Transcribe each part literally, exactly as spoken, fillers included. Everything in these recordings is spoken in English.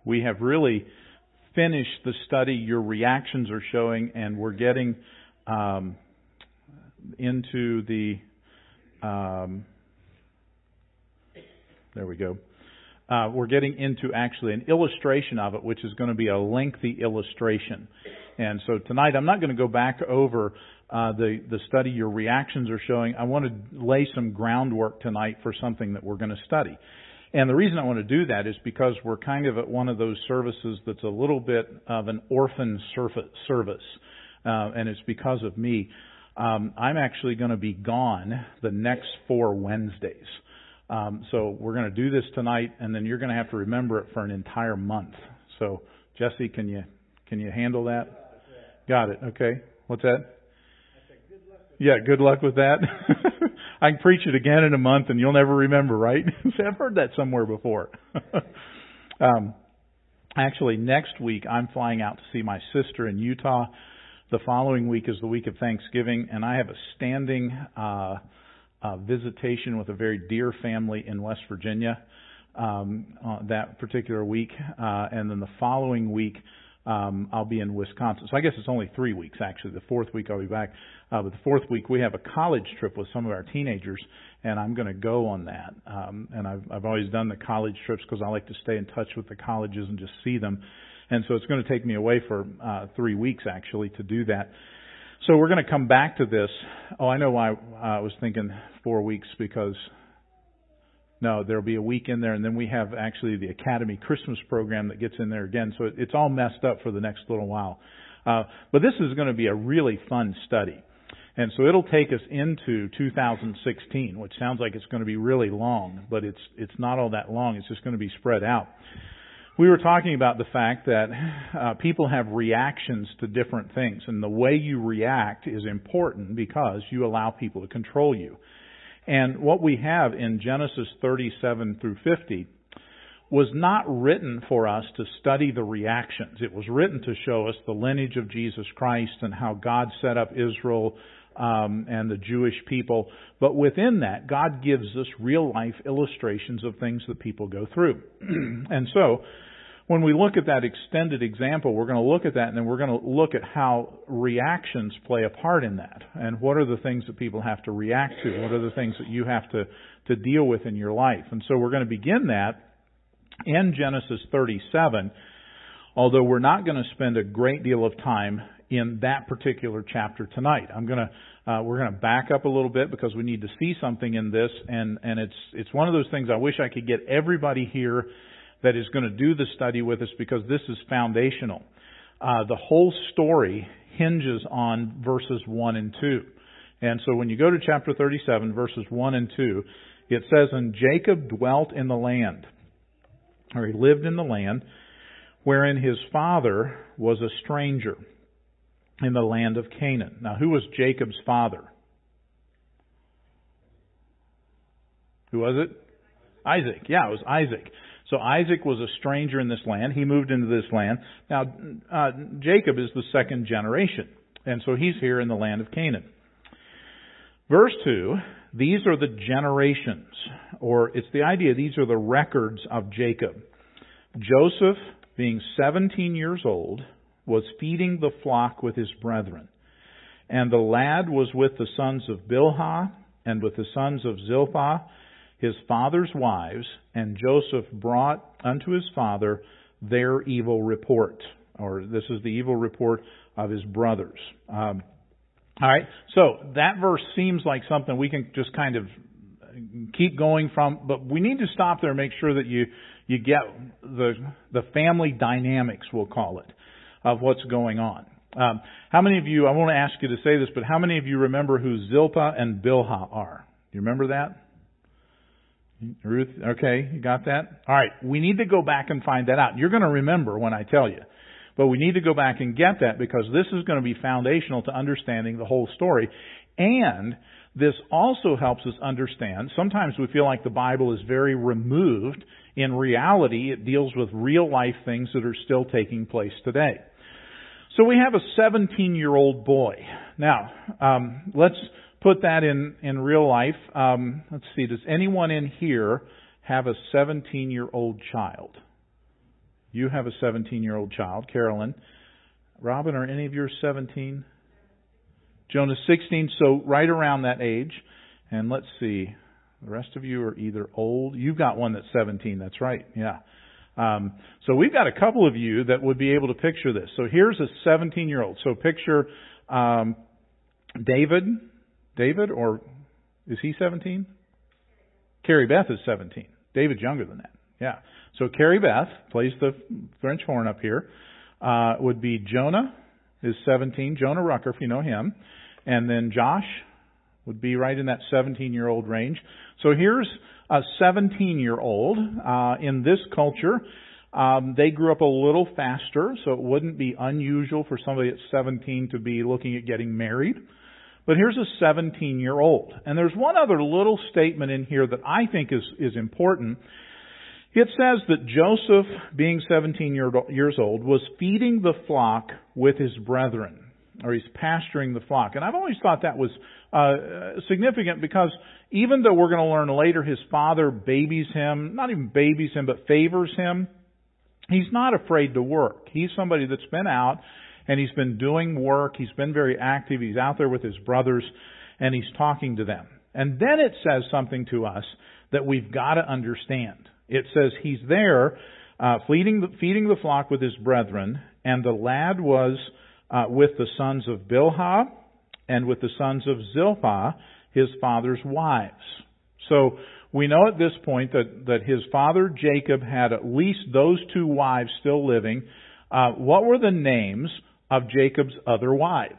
We have really finished the study. Your reactions are showing, and we're getting um, into the... Um, there we go. Uh, we're getting into actually an illustration of it, which is going to be a lengthy illustration. And so tonight I'm not going to go back over uh, the, the study your reactions are showing. I want to lay some groundwork tonight for something that we're going to study. And the reason I want to do that is because we're kind of at one of those services that's a little bit of an orphan service. Uh, and it's because of me. Um, I'm actually going to be gone the next four Wednesdays. Um, so we're going to do this tonight, and then you're going to have to remember it for an entire month. So, Jesse, can you can you handle that? Got it. Okay. What's that? Yeah, good luck with that. I can preach it again in a month, and you'll never remember, right? I've heard that somewhere before. um, actually, next week I'm flying out to see my sister in Utah. The following week is the week of Thanksgiving, and I have a standing uh Uh, visitation with a very dear family in West Virginia um, uh, that particular week. Uh, and then the following week, um, I'll be in Wisconsin. So I guess it's only three weeks, actually. The fourth week I'll be back. Uh, but the fourth week, we have a college trip with some of our teenagers, and I'm going to go on that. Um, and I've, I've always done the college trips because I like to stay in touch with the colleges and just see them. And so it's going to take me away for uh, three weeks, actually, to do that. So we're going to come back to this. Oh, I know why I was thinking four weeks because, no, there'll be a week in there, and then we have actually the Academy Christmas program that gets in there again. So it's all messed up for the next little while. Uh, but this is going to be a really fun study. And so it'll take us into two thousand sixteen, which sounds like it's going to be really long, but it's it's not all that long. It's just going to be spread out. We were talking about the fact that uh, people have reactions to different things, and the way you react is important because you allow people to control you. And what we have in Genesis thirty-seven through fifty was not written for us to study the reactions. It was written to show us the lineage of Jesus Christ and how God set up Israel um, and the Jewish people. But within that, God gives us real-life illustrations of things that people go through. And so, when we look at that extended example, we're going to look at that, and then we're going to look at how reactions play a part in that. And what are the things that people have to react to? What are the things that you have to, to deal with in your life? And so we're going to begin that in Genesis thirty-seven, although we're not going to spend a great deal of time in that particular chapter tonight. I'm going to, uh, we're going to back up a little bit because we need to see something in this, and, and it's, it's one of those things I wish I could get everybody here that is going to do the study with us because this is foundational. Uh, the whole story hinges on verses one and two. And so when you go to chapter thirty-seven, verses one and two, it says, "And Jacob dwelt in the land," or he lived in the land, "wherein his father was a stranger in the land of Canaan." Now, who was Jacob's father? Who was it? Isaac. Yeah, it was Isaac. So Isaac was a stranger in this land. He moved into this land. Now, uh, Jacob is the second generation. And so he's here in the land of Canaan. Verse two, these are the generations, or it's the idea, these are the records of Jacob. Joseph, being seventeen years old, was feeding the flock with his brethren. And the lad was with the sons of Bilhah and with the sons of Zilpah, his father's wives, and Joseph brought unto his father their evil report. Or this is the evil report of his brothers. Um, all right, so that verse seems like something we can just kind of keep going from, but we need to stop there and make sure that you, you get the, the family dynamics, we'll call it, of what's going on. Um, how many of you, I won't ask you to say this, but how many of you remember who Zilpah and Bilhah are? Do you remember that? Ruth, okay, you got that? All right, we need to go back and find that out. You're going to remember when I tell you. But we need to go back and get that because this is going to be foundational to understanding the whole story. And this also helps us understand, sometimes we feel like the Bible is very removed. In reality, it deals with real life things that are still taking place today. So we have a seventeen-year-old boy. Now, um, let's put that in, in real life. Um, let's see, does anyone in here have a seventeen-year-old child? You have a seventeen-year-old child, Carolyn. Robin, are any of yours seventeen? Jonah's sixteen, so right around that age. And let's see, the rest of you are either old. You've got one that's seventeen, that's right, yeah. Um, so we've got a couple of you that would be able to picture this. So here's a seventeen-year-old. So picture um, David. David, or is he seventeen? Carrie Beth is seventeen. David's younger than that. Yeah. So Carrie Beth plays the French horn up here. Uh, would be Jonah is seventeen. Jonah Rucker, if you know him. And then Josh would be right in that seventeen-year-old range. So here's a seventeen-year-old uh, in this culture. Um, they grew up a little faster, so it wouldn't be unusual for somebody at seventeen to be looking at getting married. But here's a seventeen-year-old. And there's one other little statement in here that I think is, is important. It says that Joseph, being seventeen years old, was feeding the flock with his brethren, or he's pasturing the flock. And I've always thought that was uh, significant because even though we're going to learn later his father babies him, not even babies him, but favors him, he's not afraid to work. He's somebody that's been out and he's been doing work. He's been very active. He's out there with his brothers and he's talking to them. And then it says something to us that we've got to understand. It says he's there uh, feeding, the, feeding the flock with his brethren, and the lad was uh, with the sons of Bilhah and with the sons of Zilpah, his father's wives. So we know at this point that, that his father Jacob had at least those two wives still living. Uh, what were the names of Jacob's other wives?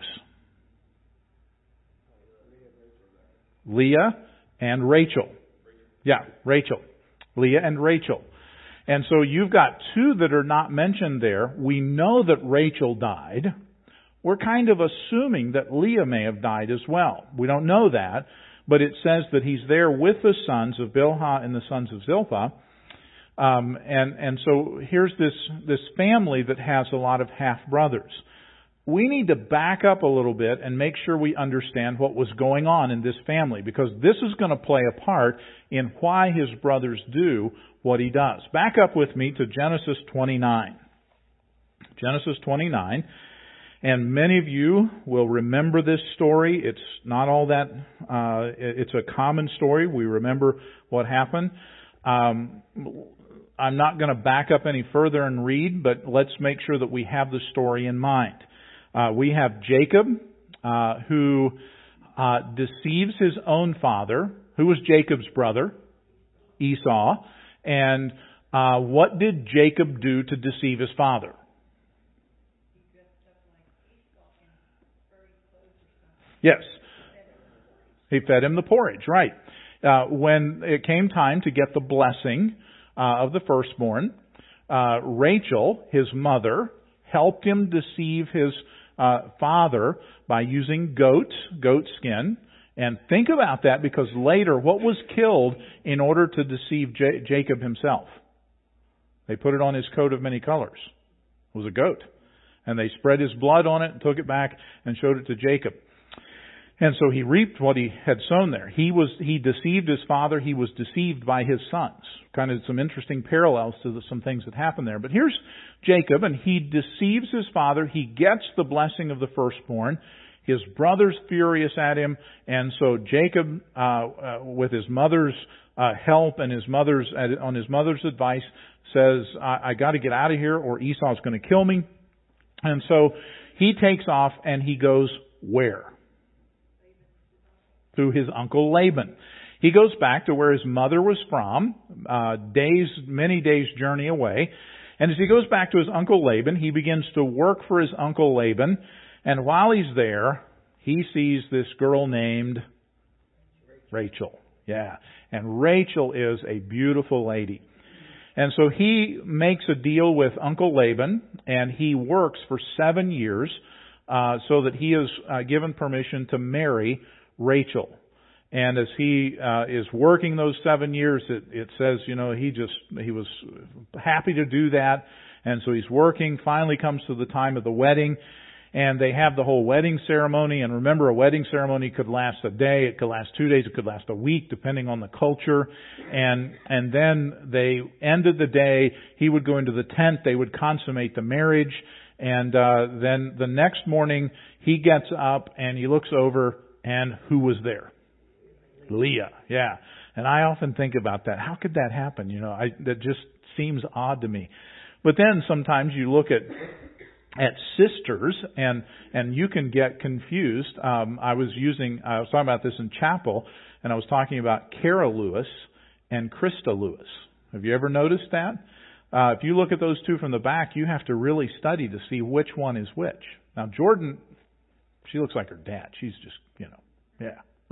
Leah and Rachel. Yeah, Rachel. Leah and Rachel. And so you've got two that are not mentioned there. We know that Rachel died. We're kind of assuming that Leah may have died as well. We don't know that, but it says that he's there with the sons of Bilhah and the sons of Zilpah. Um, and, and so here's this, this family that has a lot of half-brothers. We need to back up a little bit and make sure we understand what was going on in this family, because this is going to play a part in why his brothers do what he does. Back up with me to Genesis twenty-nine. Genesis twenty-nine. And many of you will remember this story. It's not all that, uh, it's a common story. We remember what happened. Um, I'm not going to back up any further and read, but let's make sure that we have the story in mind. Uh, we have Jacob, uh, who uh, deceives his own father, who was Jacob's brother, Esau. And uh, what did Jacob do to deceive his father? Yes. He fed him the porridge, right. Uh, when it came time to get the blessing uh, of the firstborn, uh, Rachel, his mother, helped him deceive his uh, father by using goat, goat skin. And think about that, because later, what was killed in order to deceive J- Jacob himself? They put it on his coat of many colors. It was a goat. And they spread his blood on it and took it back and showed it to Jacob. And so he reaped what he had sown there. He was, he deceived his father. He was deceived by his sons. Kind of some interesting parallels to the, some things that happened there. But here's Jacob, and he deceives his father. He gets the blessing of the firstborn. His brother's furious at him. And so Jacob, uh, uh with his mother's uh, help and his mother's, on his mother's advice, says, I, I got to get out of here or Esau's going to kill me. And so he takes off and he goes where? To his uncle Laban. He goes back to where his mother was from, uh, days, many days' journey away. And as he goes back to his uncle Laban, he begins to work for his uncle Laban. And while he's there, he sees this girl named Rachel. Yeah. And Rachel is a beautiful lady. And so he makes a deal with Uncle Laban, and he works for seven years uh, so that he is uh, given permission to marry Rachel. And as he uh, is working those seven years, it, it says, you know, he just, he was happy to do that. And so he's working, finally comes to the time of the wedding. And they have the whole wedding ceremony. And remember, a wedding ceremony could last a day, it could last two days, it could last a week, depending on the culture. And and then they ended the day. He would go into the tent. They would consummate the marriage. And uh, then the next morning, he gets up and he looks over, and who was there? Leah. Yeah. And I often think about that. How could that happen? You know, I, that just seems odd to me. But then sometimes you look at at sisters, and and you can get confused. Um, I was using, I was talking about this in chapel, and I was talking about Kara Lewis and Krista Lewis. Have you ever noticed that? Uh, if you look at those two from the back, you have to really study to see which one is which. Now, Jordan, she looks like her dad. She's just, you know, yeah.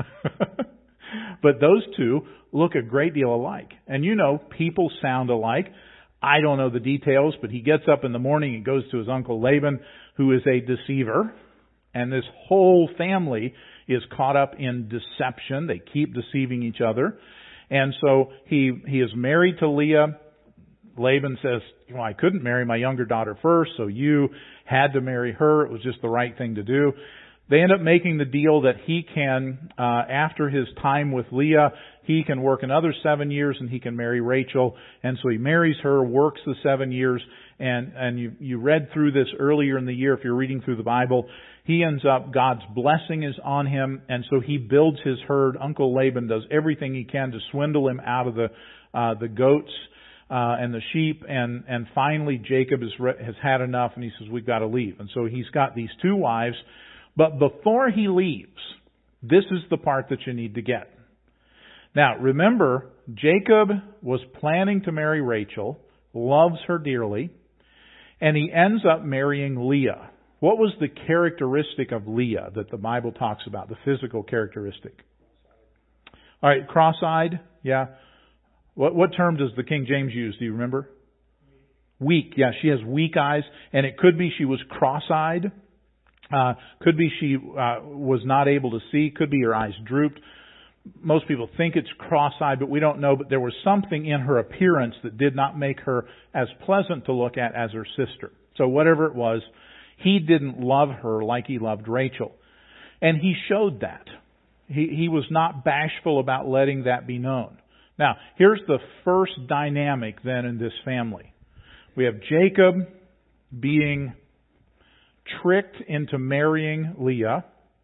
But those two look a great deal alike. And you know, people sound alike. I don't know the details, but he gets up in the morning and goes to his uncle Laban, who is a deceiver. And this whole family is caught up in deception. They keep deceiving each other. And so he he is married to Leah. Laban says, well, I couldn't marry my younger daughter first, so you had to marry her. It was just the right thing to do. They end up making the deal that he can, uh, after his time with Leah, he can work another seven years and he can marry Rachel. And so he marries her, works the seven years, and, and you, you read through this earlier in the year if you're reading through the Bible. He ends up, God's blessing is on him, and so he builds his herd. Uncle Laban does everything he can to swindle him out of the, uh, the goats, uh, and the sheep, and, and finally Jacob is, has had enough and he says, we've got to leave. And so he's got these two wives. But before he leaves, this is the part that you need to get. Now, remember, Jacob was planning to marry Rachel, loves her dearly, and he ends up marrying Leah. What was the characteristic of Leah that the Bible talks about, the physical characteristic? All right, cross-eyed, yeah. What, what term does the King James use? Do you remember? Weak, yeah, she has weak eyes, and it could be she was cross-eyed. Uh, could be she uh, was not able to see. Could be her eyes drooped. Most people think it's cross-eyed, but we don't know. But there was something in her appearance that did not make her as pleasant to look at as her sister. So whatever it was, he didn't love her like he loved Rachel. And he showed that. He, he was not bashful about letting that be known. Now, here's the first dynamic then in this family. We have Jacob being tricked into marrying Leah.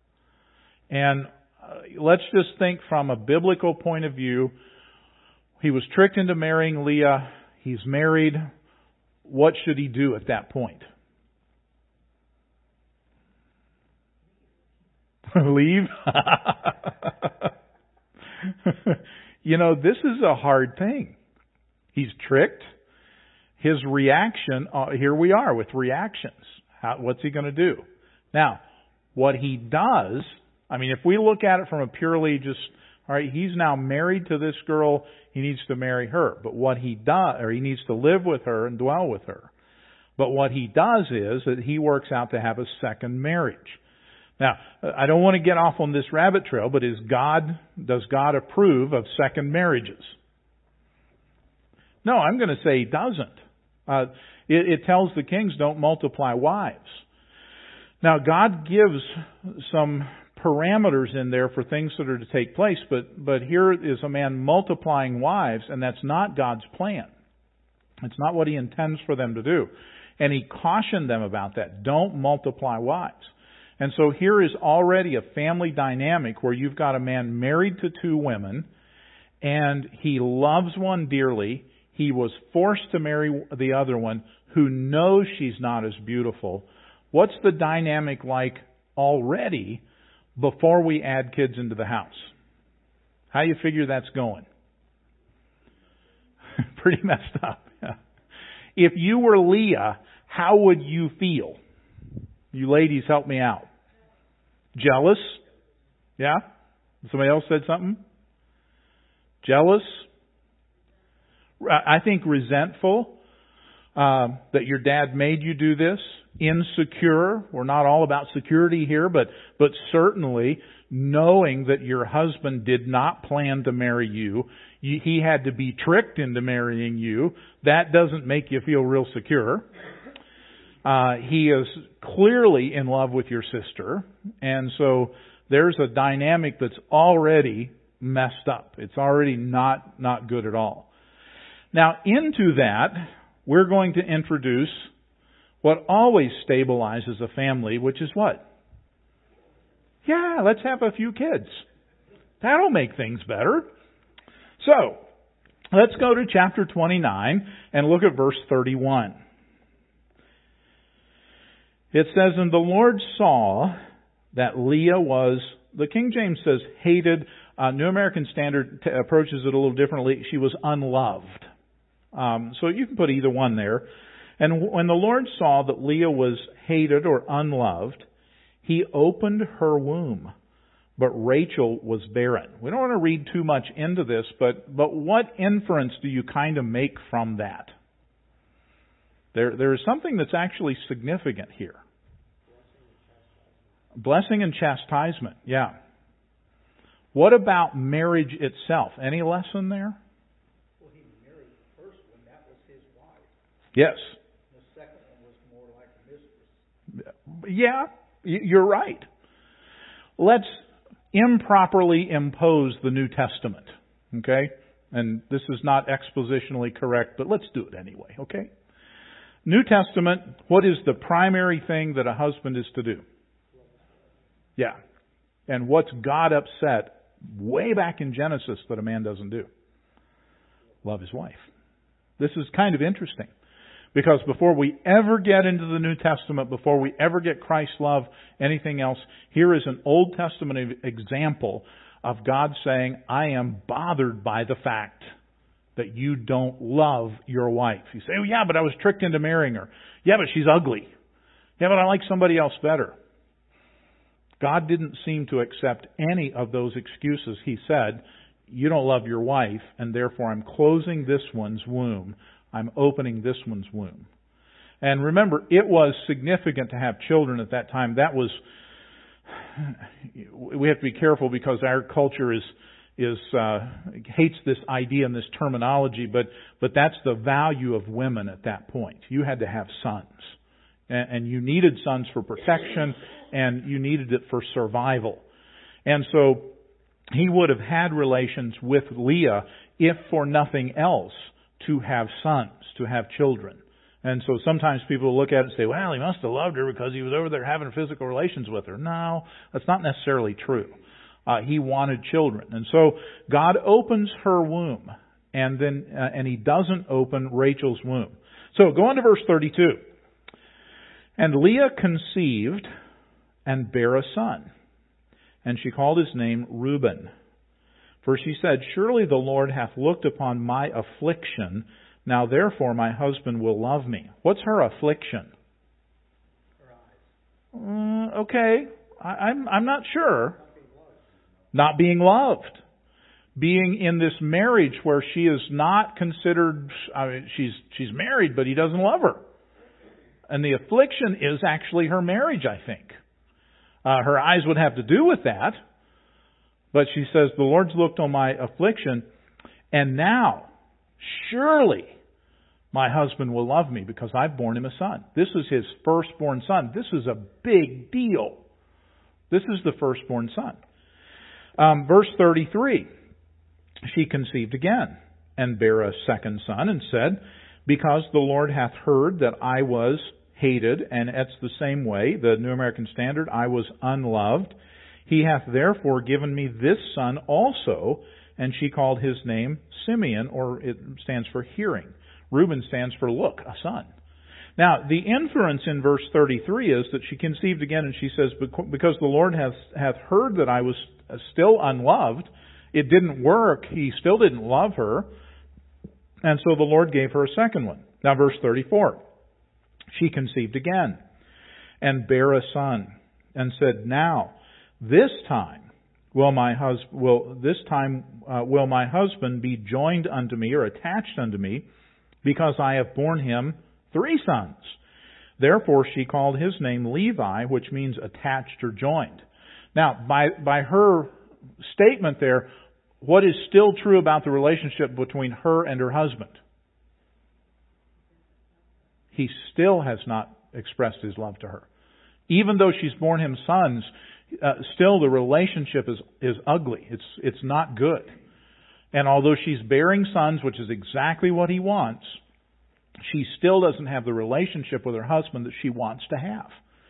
And uh, let's just think from a biblical point of view. He was tricked into marrying Leah. He's married. What should he do at that point? Leave? You know, this is a hard thing. He's tricked. His reaction, uh, here we are with reactions. How, what's he going to do? Now, what he does, I mean, if we look at it from a purely just, all right, he's now married to this girl, he needs to marry her. But what he does, or he needs to live with her and dwell with her. But what he does is that he works out to have a second marriage. Now, I don't want to get off on this rabbit trail, but is God, does God approve of second marriages? No, I'm going to say He doesn't. Uh, it, it tells the kings don't multiply wives. Now, God gives some parameters in there for things that are to take place, but, but here is a man multiplying wives, and that's not God's plan. It's not what He intends for them to do. And He cautioned them about that. Don't multiply wives. And so here is already a family dynamic where you've got a man married to two women, and he loves one dearly. He was forced to marry the other one, who knows she's not as beautiful. What's the dynamic like already before we add kids into the house? How do you figure that's going? Pretty messed up. If you were Leah, how would you feel? You ladies, help me out. Jealous? Yeah? Somebody else said something? Jealous? I think resentful uh, that your dad made you do this. Insecure. We're not all about security here, but but certainly knowing that your husband did not plan to marry you, you, he had to be tricked into marrying you. That doesn't make you feel real secure. Uh, he is clearly in love with your sister, and so there's a dynamic that's already messed up. It's already not, not good at all. Now, into that, we're going to introduce what always stabilizes a family, which is what? Yeah, let's have a few kids. That'll make things better. So, let's go to chapter twenty-nine and look at verse thirty-one. It says, "And the Lord saw that Leah was," the King James says hated. Uh, New American Standard t- approaches it a little differently. She was unloved. Um, so you can put either one there. "And when the Lord saw that Leah was hated or unloved, He opened her womb, but Rachel was barren." We don't want to read too much into this, but, but what inference do you kind of make from that? There, there is something that's actually significant here. Blessing and chastisement, yeah. What about marriage itself? Any lesson there? Well, he married the first one. That was his wife. Yes. The second one was more like a mistress. Yeah, you're right. Let's improperly impose the New Testament, okay? And this is not expositionally correct, but let's do it anyway, okay? New Testament, what is the primary thing that a husband is to do? Yeah. And what's God upset way back in Genesis that a man doesn't do? Love his wife. This is kind of interesting. Because before we ever get into the New Testament, before we ever get Christ's love, anything else, here is an Old Testament example of God saying, I am bothered by the fact that you don't love your wife. You say, oh yeah, but I was tricked into marrying her. Yeah, but she's ugly. Yeah, but I like somebody else better. God didn't seem to accept any of those excuses. He said, you don't love your wife, and therefore I'm closing this one's womb. I'm opening this one's womb. And remember, it was significant to have children at that time. That was, we have to be careful because our culture is, is, uh, hates this idea and this terminology, but, but that's the value of women at that point. You had to have sons. And, and you needed sons for protection, and you needed it for survival. And so, he would have had relations with Leah, if for nothing else, to have sons, to have children. And so sometimes people look at it and say, well, he must have loved her because he was over there having physical relations with her. No, that's not necessarily true. Uh, he wanted children. And so God opens her womb, and then uh, and He doesn't open Rachel's womb. So go on to verse thirty-two. And Leah conceived and bare a son, and she called his name Reuben. For she said, surely the Lord hath looked upon my affliction. Now therefore my husband will love me. What's her affliction? Her eyes. Uh, okay, I, I'm I'm not sure. Not being loved. Being in this marriage where she is not considered, I mean, she's she's married, but he doesn't love her. And the affliction is actually her marriage, I think. Uh, her eyes would have to do with that. But she says, the Lord's looked on my affliction, and now, surely, my husband will love me because I've borne him a son. This is his firstborn son. This is a big deal. This is the firstborn son. Um, verse thirty-three, she conceived again and bare a second son and said, because the Lord hath heard that I was hated, and it's the same way, the New American Standard, I was unloved. He hath therefore given me this son also, and she called his name Simeon, or it stands for hearing. Reuben stands for look, a son. Now, the inference in verse thirty-three is that she conceived again, and she says, because the Lord hath, hath heard that I was still unloved, it didn't work, He still didn't love her, and so the Lord gave her a second one. Now, verse thirty-four, she conceived again, and bare a son, and said, now, this time will my husband will this time uh, will my husband be joined unto me or attached unto me, because I have borne him three sons. Therefore she called his name Levi, which means attached or joined. Now, by by her statement there, what is still true about the relationship between her and her husband? He still has not expressed His love to her. Even though she's borne Him sons, uh, still the relationship is, is ugly. It's, it's not good. And although she's bearing sons, which is exactly what He wants, she still doesn't have the relationship with her husband that she wants to have.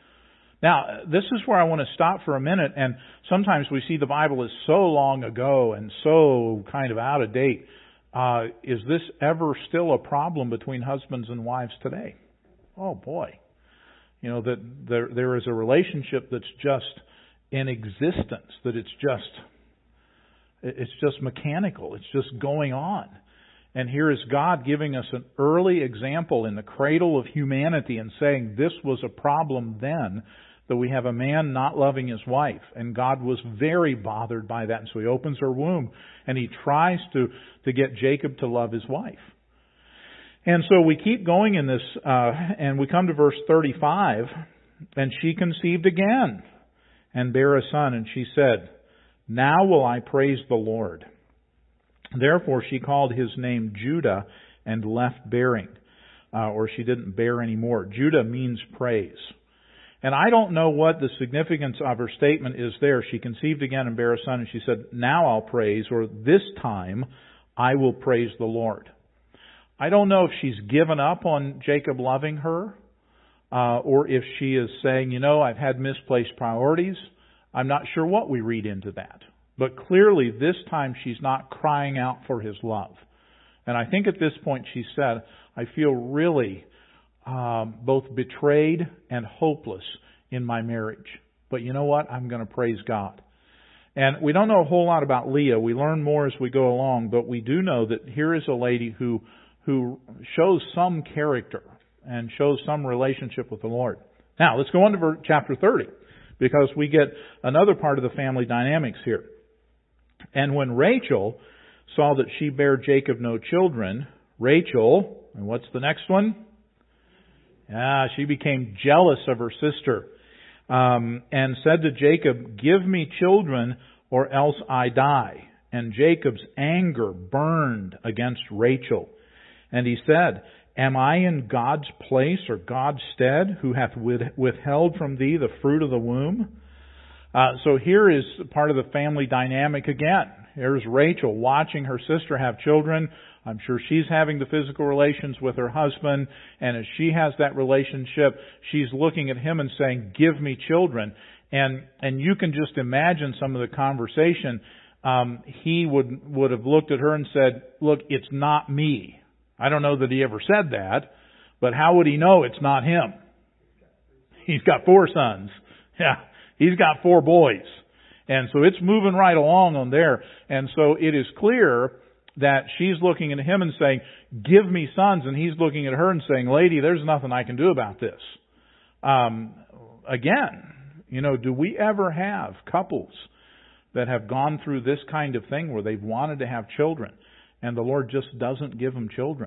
Now, this is where I want to stop for a minute, and sometimes we see the Bible is so long ago and so kind of out of date. Uh, is this ever still a problem between husbands and wives today? Oh boy. You know, that there there is a relationship that's just in existence, that it's just it's just mechanical, it's just going on. And here is God giving us an early example in the cradle of humanity and saying this was a problem then, that we have a man not loving his wife. And God was very bothered by that. And so He opens her womb and He tries to, to get Jacob to love his wife. And so we keep going in this, uh, and we come to verse thirty-five. And she conceived again and bare a son. And she said, now will I praise the Lord. Therefore she called his name Judah and left bearing. Uh, or she didn't bear anymore. Judah means praise. And I don't know what the significance of her statement is there. She conceived again and bare a son, and she said, now I'll praise, or this time I will praise the Lord. I don't know if she's given up on Jacob loving her, uh, or if she is saying, you know, I've had misplaced priorities. I'm not sure what we read into that. But clearly this time she's not crying out for his love. And I think at this point she said, I feel really Um, both betrayed and hopeless in my marriage. But you know what? I'm going to praise God. And we don't know a whole lot about Leah. We learn more as we go along, but we do know that here is a lady who who shows some character and shows some relationship with the Lord. Now, let's go on to chapter thirty, because we get another part of the family dynamics here. And when Rachel saw that she bare Jacob no children, Rachel, and what's the next one? Ah, she became jealous of her sister, um, and said to Jacob, give me children or else I die. And Jacob's anger burned against Rachel. And he said, am I in God's place or God's stead, who hath withheld from thee the fruit of the womb? Uh, so here is part of the family dynamic again. Here's Rachel watching her sister have children. I'm sure she's having the physical relations with her husband, and as she has that relationship, she's looking at him and saying, give me children. And and you can just imagine some of the conversation. Um, he would would have looked at her and said, look, it's not me. I don't know that he ever said that, but how would he know it's not him? He's got four sons. Yeah, he's got four boys. And so it's moving right along on there. And so it is clear that she's looking at him and saying, give me sons. And he's looking at her and saying, lady, there's nothing I can do about this. Um, again, you know, do we ever have couples that have gone through this kind of thing where they've wanted to have children and the Lord just doesn't give them children?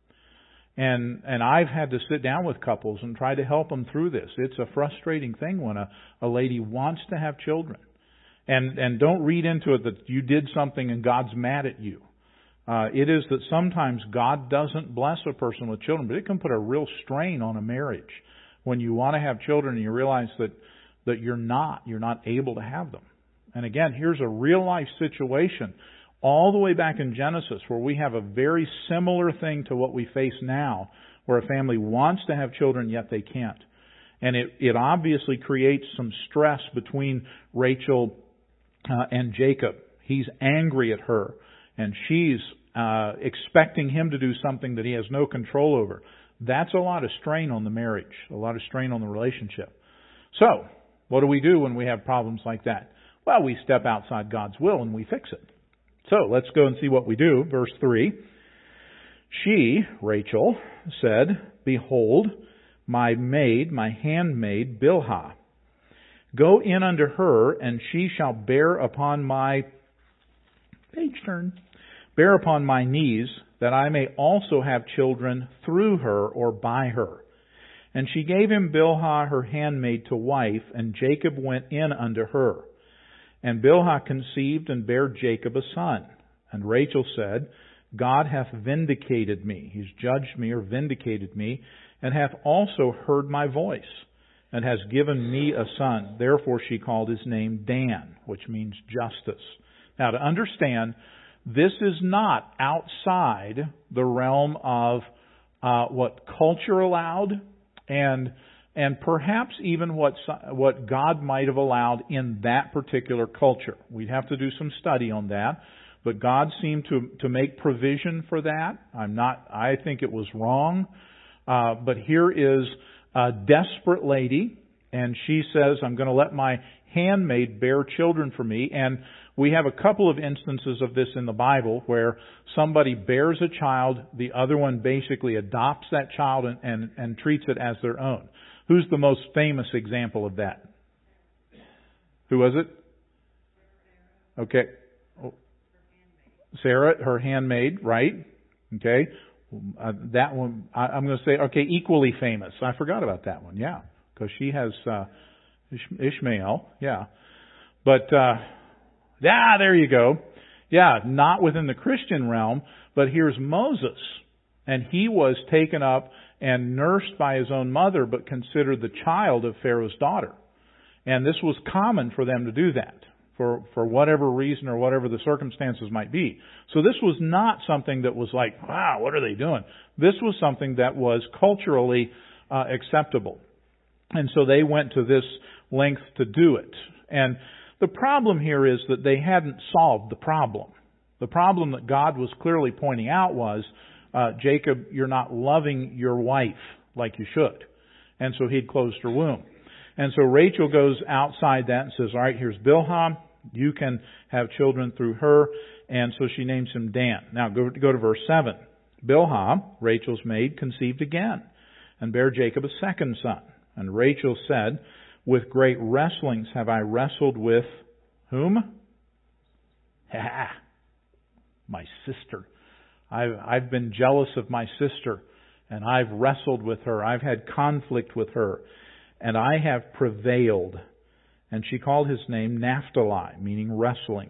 And and I've had to sit down with couples and try to help them through this. It's a frustrating thing when a, a lady wants to have children. And and don't read into it that you did something and God's mad at you. Uh, it is that sometimes God doesn't bless a person with children, but it can put a real strain on a marriage when you want to have children and you realize that, that you're not, you're not able to have them. And again, here's a real life situation all the way back in Genesis where we have a very similar thing to what we face now, where a family wants to have children yet they can't. And it, it obviously creates some stress between Rachel uh, and Jacob. He's angry at her, and she's uh, expecting him to do something that he has no control over. That's a lot of strain on the marriage, a lot of strain on the relationship. So, what do we do when we have problems like that? Well, we step outside God's will and we fix it. So, let's go and see what we do. Verse three. She, Rachel, said, behold, my maid, my handmaid, Bilhah. Go in unto her, and she shall bear upon my, page turn, bear upon my knees, that I may also have children through her or by her. And she gave him Bilhah her handmaid to wife, and Jacob went in unto her. And Bilhah conceived and bare Jacob a son. And Rachel said, God hath vindicated me. He's judged me or vindicated me, and hath also heard my voice, and has given me a son. Therefore she called his name Dan, which means justice. Now, to understand, this is not outside the realm of uh, what culture allowed, and and perhaps even what what God might have allowed in that particular culture. We'd have to do some study on that. But God seemed to to make provision for that. I'm not. I think it was wrong. Uh, but here is a desperate lady, and she says, "I'm going to let my handmaid bear children for me." And we have a couple of instances of this in the Bible where somebody bears a child, the other one basically adopts that child and, and, and treats it as their own. Who's the most famous example of that? Who was it? Okay. Sarah, her handmaid, right? Okay. Uh, that one, I, I'm going to say, okay, equally famous. I forgot about that one, yeah. Because she has uh, Ish- Ishmael, yeah. But, uh, yeah, there you go. Yeah, not within the Christian realm, but here's Moses. And he was taken up and nursed by his own mother, but considered the child of Pharaoh's daughter. And this was common for them to do that, for, for whatever reason or whatever the circumstances might be. So this was not something that was like, wow, what are they doing? This was something that was culturally uh, acceptable. And so they went to this length to do it. And the problem here is that they hadn't solved the problem. The problem that God was clearly pointing out was, uh, Jacob, you're not loving your wife like you should. And so he'd closed her womb. And so Rachel goes outside that and says, all right, here's Bilhah. You can have children through her. And so she names him Dan. Now go, go to verse seven. Bilhah, Rachel's maid, conceived again and bare Jacob a second son. And Rachel said, with great wrestlings have I wrestled with whom? Ha! My sister. I've, I've been jealous of my sister, and I've wrestled with her. I've had conflict with her, and I have prevailed. And she called his name Naphtali, meaning wrestling.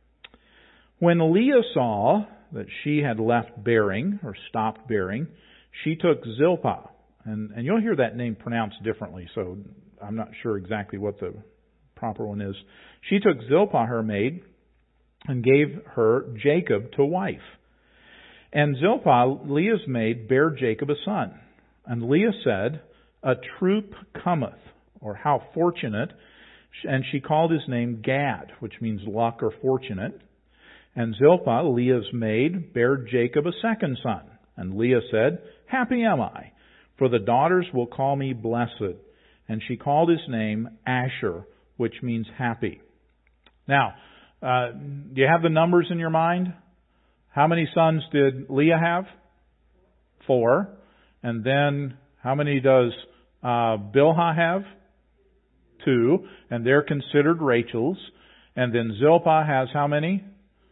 When Leah saw that she had left bearing, or stopped bearing, she took Zilpah. And, and you'll hear that name pronounced differently, so I'm not sure exactly what the proper one is. She took Zilpah, her maid, and gave her Jacob to wife. And Zilpah, Leah's maid, bare Jacob a son. And Leah said, a troop cometh, or how fortunate. And she called his name Gad, which means luck or fortunate. And Zilpah, Leah's maid, bare Jacob a second son. And Leah said, happy am I, for the daughters will call me blessed. And she called his name Asher, which means happy. Now, uh, do you have the numbers in your mind? How many sons did Leah have? Four. And then how many does uh, Bilhah have? Two. And they're considered Rachel's. And then Zilpah has how many?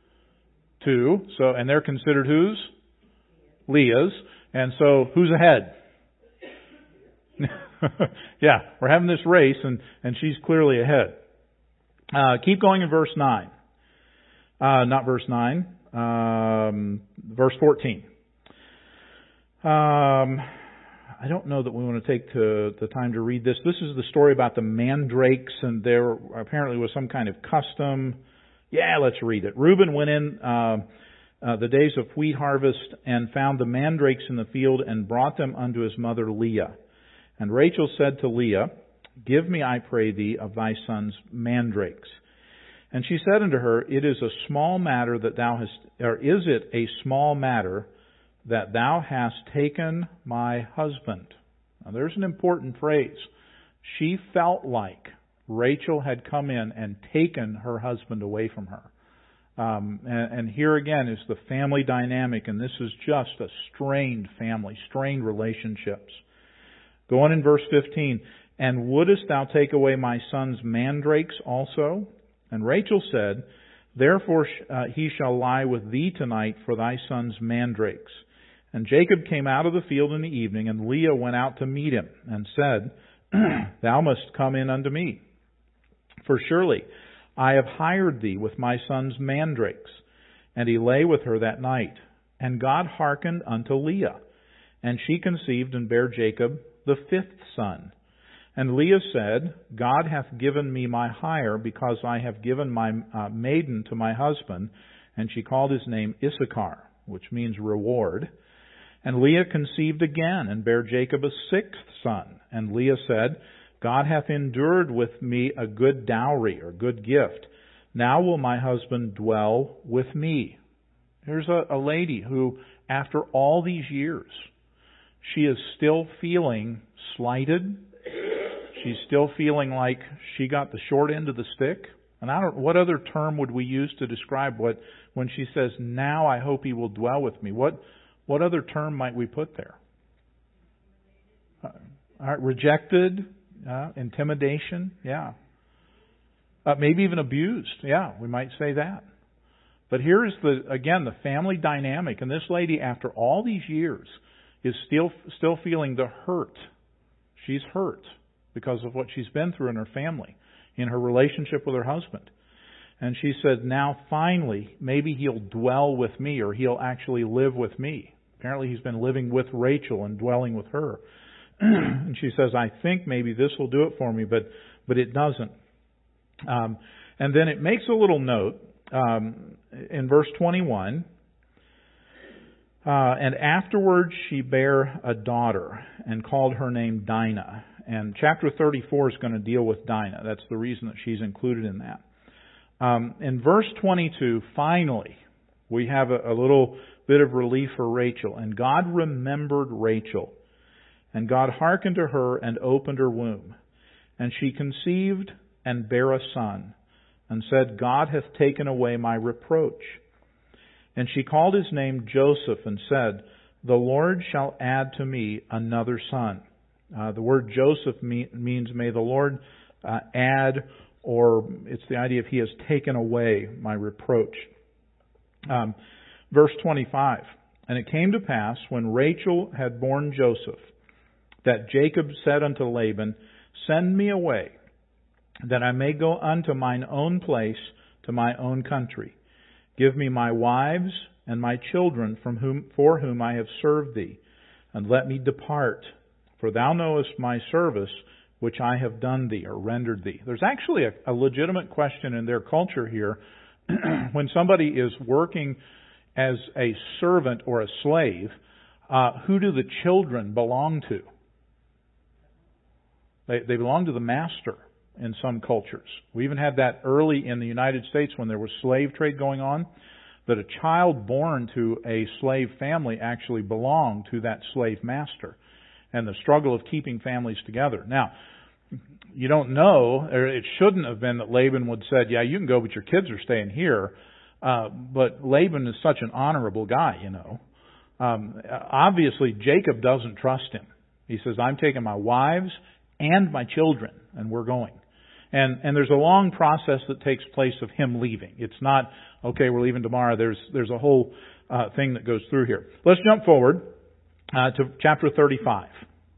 Two. So, and they're considered whose? Leah's. And so who's ahead? Yeah, we're having this race, and, and she's clearly ahead. Uh, keep going in verse nine. Uh, not verse nine. Um, verse fourteen. Um, I don't know that we want to take to, the time to read this. This is the story about the mandrakes, and there apparently was some kind of custom. Yeah, let's read it. Reuben went in uh, uh, the days of wheat harvest and found the mandrakes in the field and brought them unto his mother Leah. And Rachel said to Leah, give me, I pray thee, of thy son's mandrakes. And she said unto her, it is a small matter that thou hast, or is it a small matter that thou hast taken my husband? Now there's an important phrase. She felt like Rachel had come in and taken her husband away from her. Um, and, and here again is the family dynamic, and this is just a strained family, strained relationships. Go on in verse fifteen. And wouldest thou take away my son's mandrakes also? And Rachel said, therefore uh, he shall lie with thee tonight for thy son's mandrakes. And Jacob came out of the field in the evening, and Leah went out to meet him, and said, thou must come in unto me. For surely I have hired thee with my son's mandrakes. And he lay with her that night. And God hearkened unto Leah, and she conceived and bare Jacob the fifth son. And Leah said, God hath given me my hire, because I have given my uh, maiden to my husband. And she called his name Issachar, which means reward. And Leah conceived again, and bare Jacob a sixth son. And Leah said, God hath endured with me a good dowry, or good gift. Now will my husband dwell with me. Here's a, a lady who, after all these years, she is still feeling slighted. She's still feeling like she got the short end of the stick. And I don't, what other term would we use to describe what, when she says, now I hope he will dwell with me? What, what other term might we put there? Uh, all right, rejected, uh, intimidation, yeah. Uh, maybe even abused, yeah, we might say that. But here is the, again, the family dynamic. And this lady, after all these years, is still, still feeling the hurt. She's hurt because of what she's been through in her family, in her relationship with her husband. And she said, now finally, maybe he'll dwell with me, or he'll actually live with me. Apparently he's been living with Rachel and dwelling with her. And she says, I think maybe this will do it for me, but, but it doesn't. Um, and then it makes a little note. Um, in verse twenty-one, uh, and afterwards she bare a daughter and called her name Dinah. And chapter thirty-four is going to deal with Dinah. That's the reason that she's included in that. Um, in verse twenty-two, finally, we have a, a little bit of relief for Rachel. And God remembered Rachel, and God hearkened to her and opened her womb. And she conceived and bare a son, and said, God hath taken away my reproach. And she called his name Joseph, and said, the Lord shall add to me another son. Uh, the word Joseph mean, means, may the Lord uh, add, or it's the idea of he has taken away my reproach. Um, verse twenty-five, and it came to pass, when Rachel had borne Joseph, that Jacob said unto Laban, send me away, that I may go unto mine own place, to my own country. Give me my wives and my children, from whom for whom I have served thee, and let me depart. For thou knowest my service, which I have done thee, or rendered thee. There's actually a, a legitimate question in their culture here. When somebody is working as a servant or a slave, uh, who do the children belong to? They, they belong to the master. In some cultures. We even had that early in the United States when there was slave trade going on, that a child born to a slave family actually belonged to that slave master, and the struggle of keeping families together. Now, you don't know, or it shouldn't have been that Laban would said, yeah, you can go, but your kids are staying here. Uh, but Laban is such an honorable guy, you know. Um, obviously, Jacob doesn't trust him. He says, I'm taking my wives and my children, and we're going. And and there's a long process that takes place of him leaving. It's not, okay, we're leaving tomorrow. There's there's a whole uh, thing that goes through here. Let's jump forward uh, to chapter thirty-five.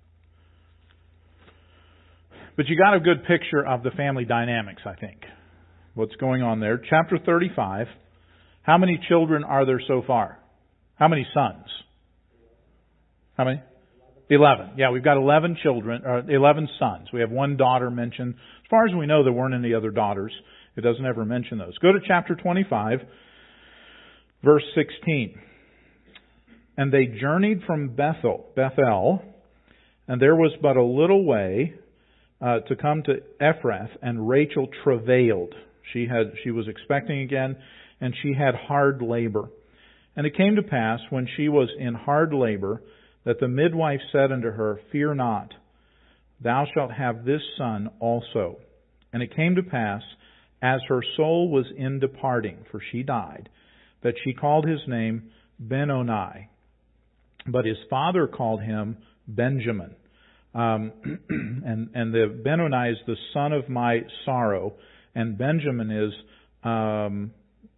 But you got a good picture of the family dynamics, I think. What's going on there. Chapter thirty-five. How many children are there so far? How many sons? How many? Eleven. Yeah, we've got eleven children, or eleven sons. We have one daughter mentioned. As far as we know, there weren't any other daughters. It doesn't ever mention those. Go to chapter twenty-five, verse sixteen. And they journeyed from Bethel, Bethel, and there was but a little way uh, to come to Ephrath, and Rachel travailed. She had, she was expecting again, and she had hard labor. And it came to pass, when she was in hard labor, that the midwife said unto her, fear not, thou shalt have this son also. And it came to pass, as her soul was in departing, for she died, that she called his name Benoni. But his father called him Benjamin. Um, and, and the Benoni is the son of my sorrow, and Benjamin is um,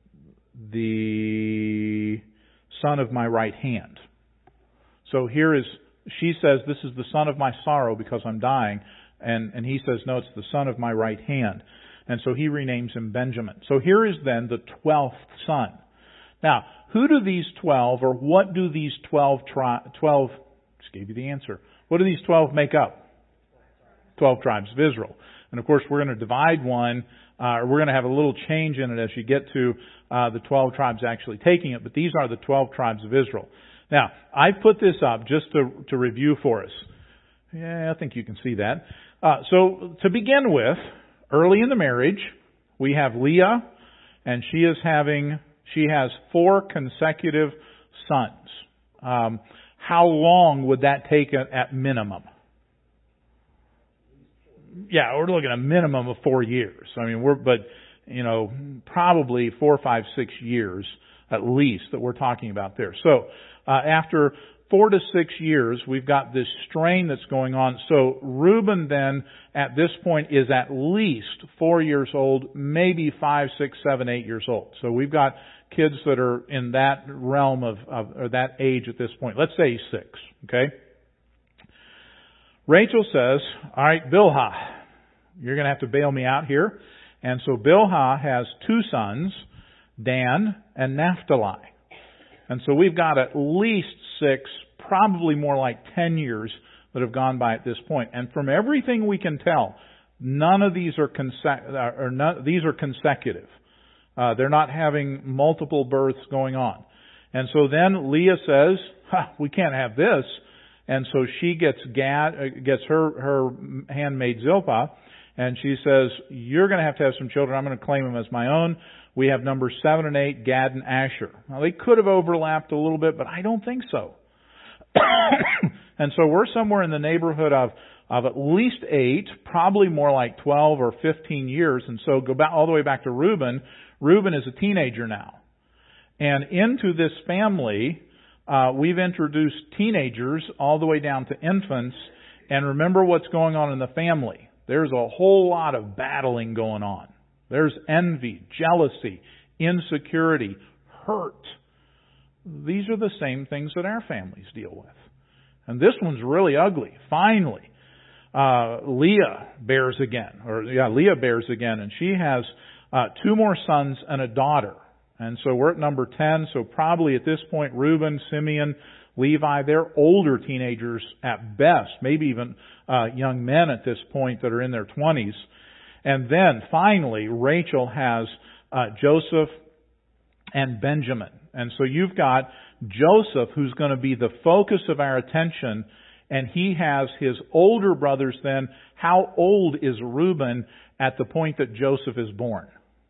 the son of my right hand. So here is, she says, this is the son of my sorrow because I'm dying. And, and he says, no, it's the son of my right hand. And so he renames him Benjamin. So here is then the twelfth son. Now, who do these twelve, or what do these twelve, tri- twelve, just gave you the answer. What do these twelve make up? twelve tribes of Israel. And of course, we're going to divide one, uh, or we're going to have a little change in it as you get to uh, the twelve tribes actually taking it, but these are the twelve tribes of Israel. Now, I put this up just to, to review for us. Yeah, I think you can see that. Uh, so, to begin with, early in the marriage, we have Leah, and she is having, she has four consecutive sons. Um, how long would that take at, at minimum? Yeah, we're looking at a minimum of four years. I mean, we're, but, you know, probably four, five, six years at least that we're talking about there. So, uh, after four to six years, we've got this strain that's going on. So, Reuben then, at this point, is at least four years old, maybe five, six, seven, eight years old. So, we've got kids that are in that realm of, of or that age at this point. Let's say six, okay? Rachel says, all right, Bilhah, you're going to have to bail me out here. And so Bilhah has two sons, Dan and Naphtali. And so we've got at least six, probably more like ten years that have gone by at this point. And from everything we can tell, none of these are, conse- or none, these are consecutive. Uh, they're not having multiple births going on. And so then Leah says, ha, we can't have this. And so she gets Gad, uh, gets her, her handmaid Zilpah, and she says, you're going to have to have some children. I'm going to claim them as my own. We have numbers seven and eight, Gad and Asher. Now, they could have overlapped a little bit, but I don't think so. And so we're somewhere in the neighborhood of, of at least eight, probably more like twelve or fifteen years. And so go back all the way back to Reuben. Reuben is a teenager now. And into this family, Uh, we've introduced teenagers all the way down to infants. And remember what's going on in the family. There's a whole lot of battling going on. There's envy, jealousy, insecurity, hurt. These are the same things that our families deal with. And this one's really ugly. Finally, uh, Leah bears again. Or, yeah, Leah bears again. And she has uh, two more sons and a daughter. And so we're at number ten, so probably at this point, Reuben, Simeon, Levi, they're older teenagers at best, maybe even uh, young men at this point that are in their twenties. And then finally, Rachel has uh, Joseph and Benjamin. And so you've got Joseph, who's going to be the focus of our attention, and he has his older brothers then. How old is Reuben at the point that Joseph is born?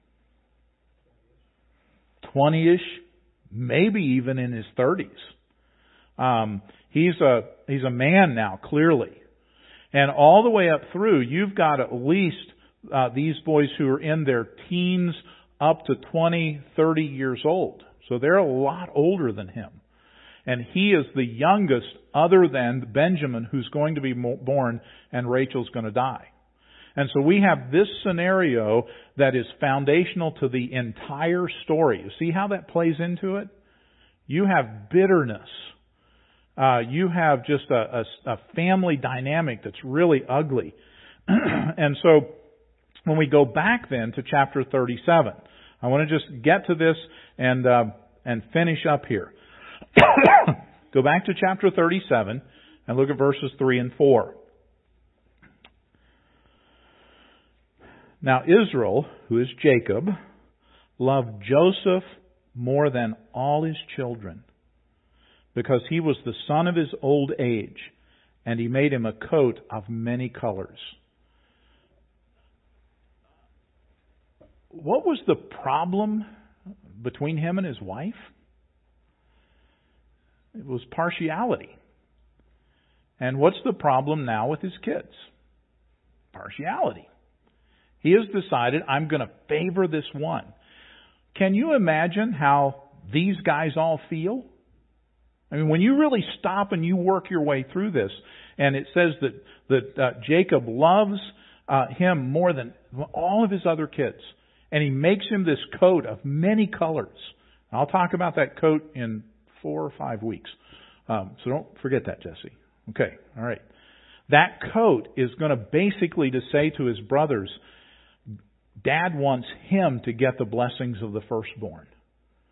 twenty-ish, maybe even in his thirties. Um, he's a he's a man now, clearly. And all the way up through, you've got at least uh, these boys who are in their teens up to twenty, thirty years old. So they're a lot older than him. And he is the youngest other than Benjamin, who's going to be born, and Rachel's going to die. And so we have this scenario that is foundational to the entire story. You see how that plays into it? You have bitterness. Uh, you have just a, a, a family dynamic that's really ugly. And so when we go back then to chapter thirty-seven, I want to just get to this and uh, and finish up here. Go back to chapter thirty-seven and look at verses three and four. Now Israel, who is Jacob, loved Joseph more than all his children, because he was the son of his old age, and he made him a coat of many colors. What was the problem between him and his wife? It was partiality. And what's the problem now with his kids? Partiality. He has decided, I'm going to favor this one. Can you imagine how these guys all feel? I mean, when you really stop and you work your way through this, and it says that, that uh, Jacob loves uh, him more than all of his other kids. And he makes him this coat of many colors. I'll talk about that coat in four or five weeks. Um, so don't forget that, Jesse. Okay, all right. That coat is going to basically to say to his brothers, Dad wants him to get the blessings of the firstborn.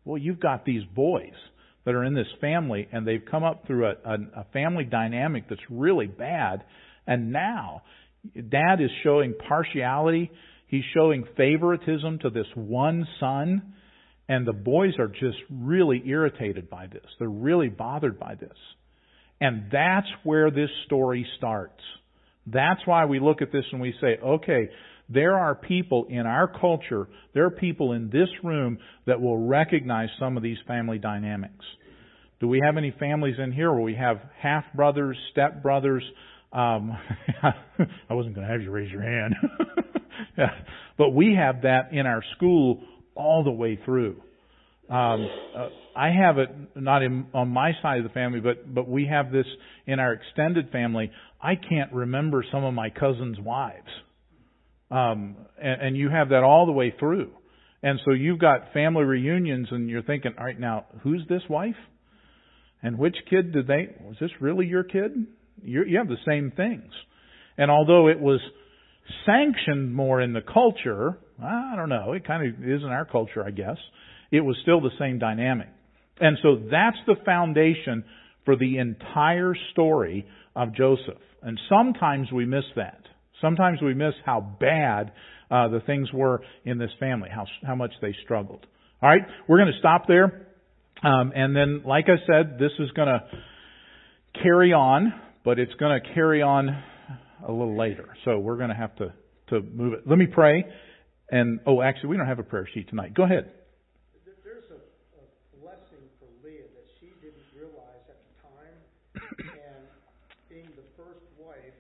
Well, you've got these boys that are in this family, and they've come up through a, a, a family dynamic that's really bad, and now Dad is showing partiality. He's showing favoritism to this one son, and the boys are just really irritated by this. They're really bothered by this. And that's where this story starts. That's why we look at this and we say, okay, there are people in our culture, there are people in this room that will recognize some of these family dynamics. Do we have any families in here where we have half-brothers, step-brothers? Um, I wasn't going to have you raise your hand. Yeah. But we have that in our school all the way through. Um, uh, I have it not in, on my side of the family, but, but we have this in our extended family. I can't remember some of my cousins' wives. Um, and, and you have that all the way through. And so you've got family reunions and you're thinking, all right, now, who's this wife? And which kid did they, was this really your kid? You're, you have the same things. And although it was sanctioned more in the culture, I don't know, it kind of is in our culture, I guess, it was still the same dynamic. And so that's the foundation for the entire story of Joseph. And sometimes we miss that. Sometimes we miss how bad uh, the things were in this family, how how much they struggled. All right, we're going to stop there. Um, and then, like I said, this is going to carry on, but it's going to carry on a little later. So we're going to have to, to move it. Let me pray. And, oh, actually, we don't have a prayer sheet tonight. Go ahead. There's a, a blessing for Leah that she didn't realize at the time. And being the first wife,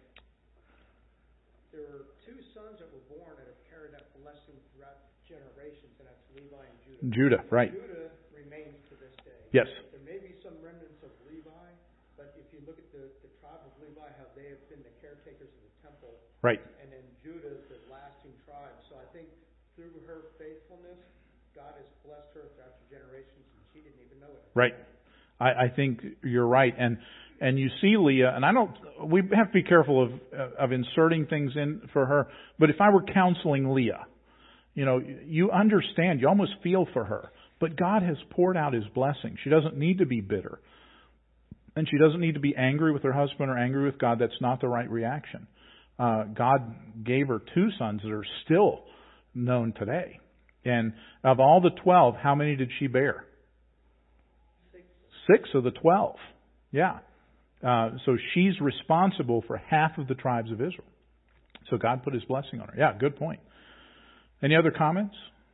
there are two sons that were born that have carried that blessing throughout generations, and that's Levi and Judah. Judah, right. Judah remains to this day. Yes. There may be some remnants of Levi, but if you look at the, the tribe of Levi, how they have been the caretakers of the temple. Right. And then Judah is the lasting tribe. So I think through her faithfulness, God has blessed her throughout the generations, and she didn't even know it. Right. I, I think you're right. And and you see Leah, and I don't, we have to be careful of of inserting things in for her, but if I were counseling Leah, you know, you understand, you almost feel for her. But God has poured out His blessing. She doesn't need to be bitter. And she doesn't need to be angry with her husband or angry with God. That's not the right reaction. Uh, God gave her two sons that are still known today. And of all the twelve, how many did she bear? Six, Six of the twelve. Yeah. Uh, so she's responsible for half of the tribes of Israel. So God put His blessing on her. Yeah, good point. Any other comments?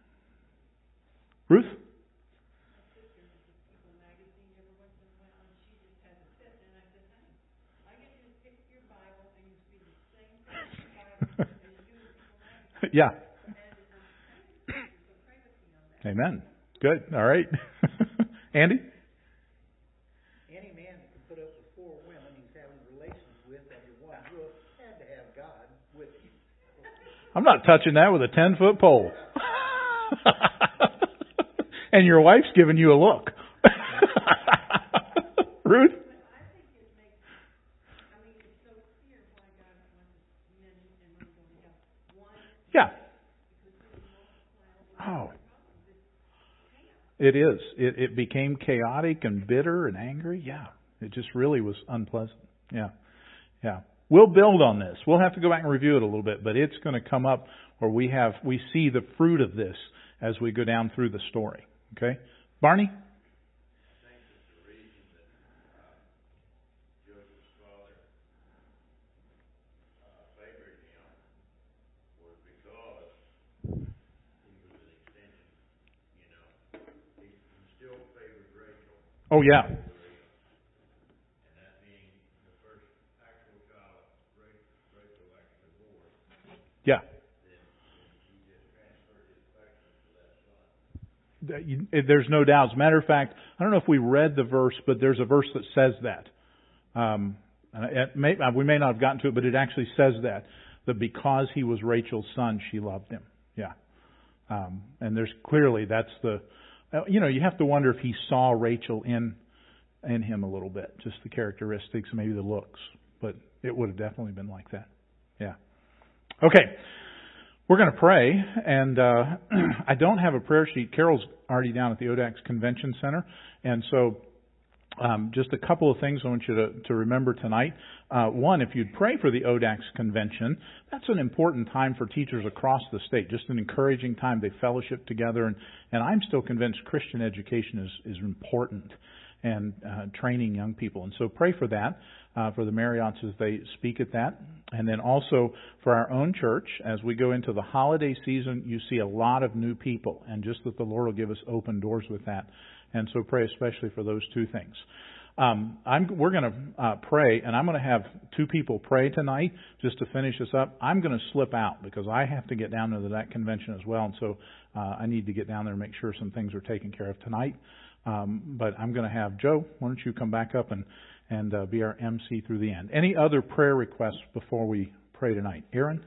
Ruth? Yeah. Amen. Good. All right. Andy? Any man that can put up with four women he's having relations with under one roof had to have God with him. I'm not touching that with a ten-foot pole. And your wife's giving you a look. Ruth? Yeah. Oh. It is. It, it became chaotic and bitter and angry. Yeah. It just really was unpleasant. Yeah. Yeah. We'll build on this. We'll have to go back and review it a little bit, but it's going to come up where we have, we see the fruit of this as we go down through the story. Okay? Barney? Oh, yeah. And that being the first actual child, Rachel actually born. Yeah. Then he just transferred his affection to that son. There's no doubt. As a matter of fact, I don't know if we read the verse, but there's a verse that says that. Um, and it may, we may not have gotten to it, but it actually says that. That because he was Rachel's son, she loved him. Yeah. Um, and there's clearly, that's the... You know, you have to wonder if he saw Rachel in in him a little bit, just the characteristics, maybe the looks. But it would have definitely been like that. Yeah. Okay. We're going to pray, and uh, I don't have a prayer sheet. Carol's already down at the O D A C Convention Center, and so um, just a couple of things I want you to, to remember tonight. Uh, one, if you'd pray for the O D A C Convention, that's an important time for teachers across the state, just an encouraging time. They fellowship together, and, and I'm still convinced Christian education is, is important, and uh, training young people. And so pray for that, uh, for the Marriotts as they speak at that. And then also for our own church, as we go into the holiday season, you see a lot of new people, and just that the Lord will give us open doors with that. And so pray especially for those two things. Um, I'm, we're going to uh, pray, and I'm going to have two people pray tonight just to finish this up. I'm going to slip out because I have to get down to that convention as well, and so uh, I need to get down there and make sure some things are taken care of tonight. Um, but I'm going to have Joe. Why don't you come back up and and uh, be our M C through the end? Any other prayer requests before we pray tonight? Aaron?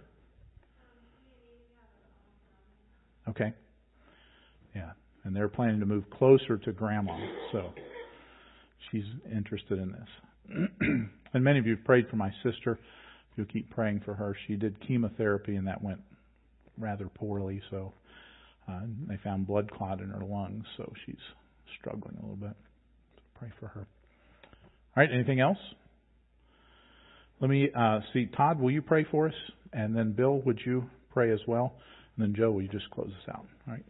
Okay. Yeah, and they're planning to move closer to Grandma, so she's interested in this. And many of you have prayed for my sister. You'll keep praying for her. She did chemotherapy, and that went rather poorly, so uh, they found blood clot in her lungs, so she's struggling a little bit. So pray for her. All right, anything else? Let me uh, see. Todd, will you pray for us? And then Bill, would you pray as well? And then Joe, will you just close us out? All right.